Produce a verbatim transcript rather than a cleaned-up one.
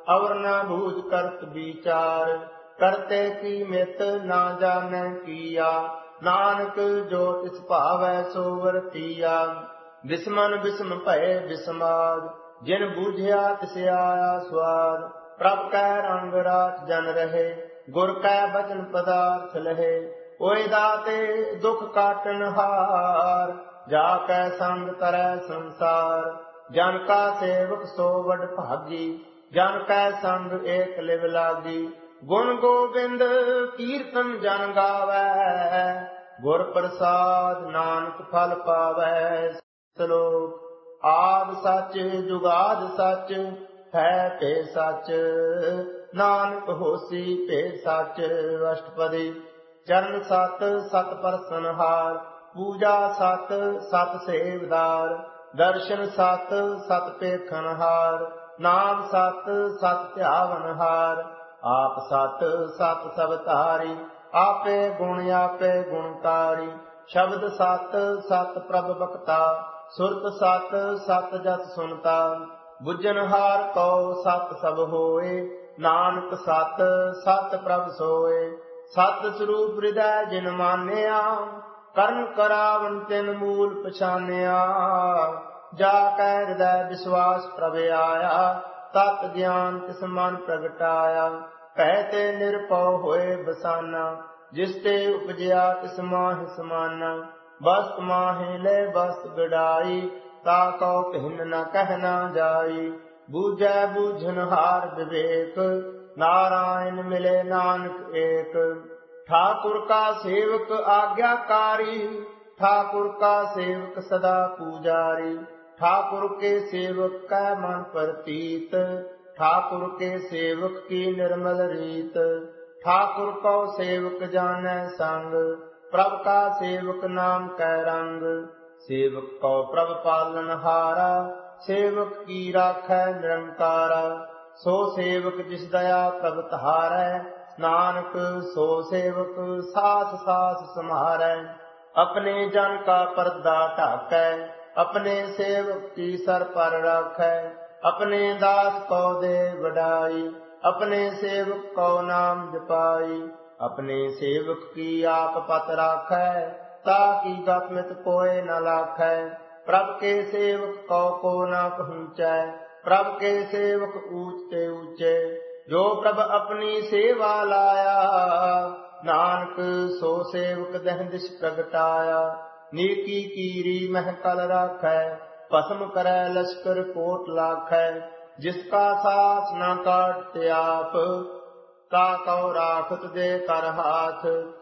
अवर न बूझ करत विचार। करते की मित ना जाने किया, नानक जो तिस भावै सो वरतिया। बिस्मन बिस्म भय बिस्माद, जिन बूझिया तिस आया स्वाद। प्रभ कै रंग रात जन रहे, गुर कै बचन पदार्थ लहे। ओए दाते दुख काटन हार, जाकै संग तरੈ संसार। जन का सेवक सो वड भागी, जन कै संग एक लिव लागी। गुण गोबिंद कीर्तन जन गावै, गुर प्रसाद नानक फल पावै। श्लोक। आद सच जुगाद सच, है पे सच, नानक होसी पे सच। अष्टपदी। चरण सत सत परसन हार, पूजा सत सत सेवदार। दर्शन सत सत पेखन हार, नाम सत सत ध्यावन हार। आप सत सत सब धारी, आपे गुण आपे गुणकारी। शब्द सत सत प्रभ बक्ता, सुरत सत सत जस सुनता। बुझनहार को सत सब होए, नानक सत सत प्रभ सोए। सत स्वरूप हृदय जिन मानिया, करन करावन तिन मूल पछानिया। जाकै हृदय विश्वास प्रभ आया, तत ज्ञान तिस मन प्रगटाया। कहते निरपौ होए बसाना, जिसते उपजया तिस माहि समाना। बस्त माहि ले बस्त बिड़ाई, ताकौ भिन्न न कहना जाई। बूझै बूझनहार विवेक, नारायण मिले नानक एक। ठाकुर का सेवक आज्ञाकारी, ठाकुर का सेवक सदा पूजारी। ठाकुर के सेवक का मन प्रतीत, ठाकुर के सेवक की निर्मल रीत। ठाकुर को सेवक जानै संग, प्रभ का सेवक नाम कै रंग। सेवक को प्रभ पालन हारा, सेवक की राखै निरंकारा। सो सेवक जिस दया प्रभ धारै, नानक सो सेवक सास सास समारै। अपने जन का पर्दा ढाकै, अपने सेवक की सर पर राखै। अपने दास को दे वडाई, अपने सेवक को नाम जपाई। अपने सेवक की आप पत राखै, ताकि गतमित कोय न लाखै। प्रभ के सेवक को को न पहुँचै, प्रभ के सेवक ऊंचे ऊंचे। जो प्रभ अपनी सेवा लाया, नानक सो सेवक दह दिश प्रगटाया। नीकी कीरी महकल राखै, भस्म करै लश्कर कोट लाखै। जिसका सास न काटते आप, ताकौ राखत दे कर हाथ।